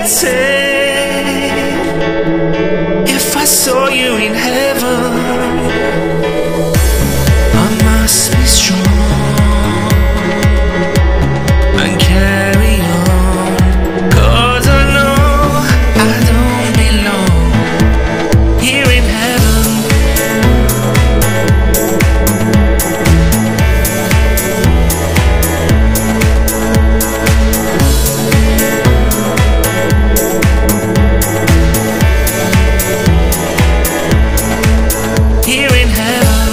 say if I saw you in heaven? I must be strong and carry on, 'cause I know I don't belong here in heaven. Here in heaven.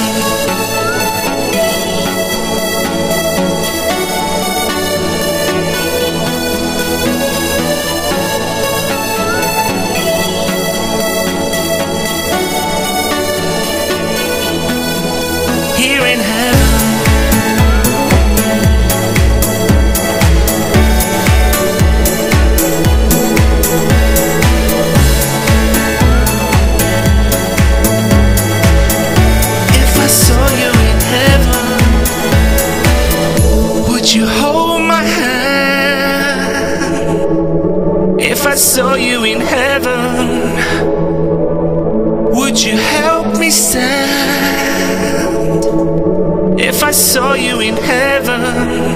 Here in heaven. If I saw you in heaven, would you hold my hand? If I saw you in heaven, would you help me stand? If I saw you in heaven,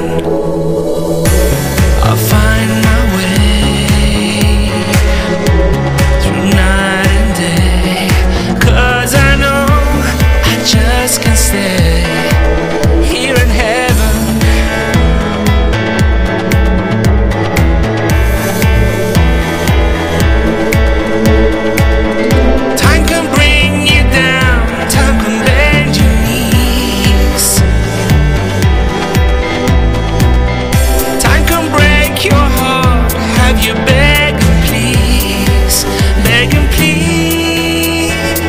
I'll find my way through night and day, 'cause I know I just can't stay here in heaven. Time can bring you down, time can bend your knees. Time can break your heart, have you beg and please, beg and please.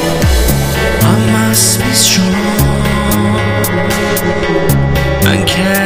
I must be strong and carry